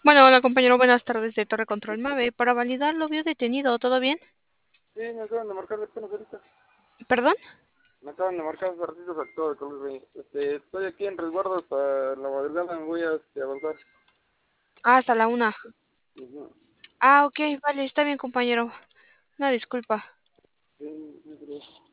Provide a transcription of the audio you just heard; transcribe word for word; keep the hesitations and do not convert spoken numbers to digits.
Bueno, hola compañero, buenas tardes de Torre Control Mave. Para validar lo vio detenido, ¿todo bien? Sí, me acaban de marcar apenas ahorita. ¿Perdón? Me acaban de marcar hace ratitos actor de Color Rey. Este, estoy aquí en resguardo hasta la madrugada, me voy a este, avanzar. Ah, hasta la una. Ujú. Ah, ok, vale, está bien compañero. Una disculpa. Sí, sí, sí.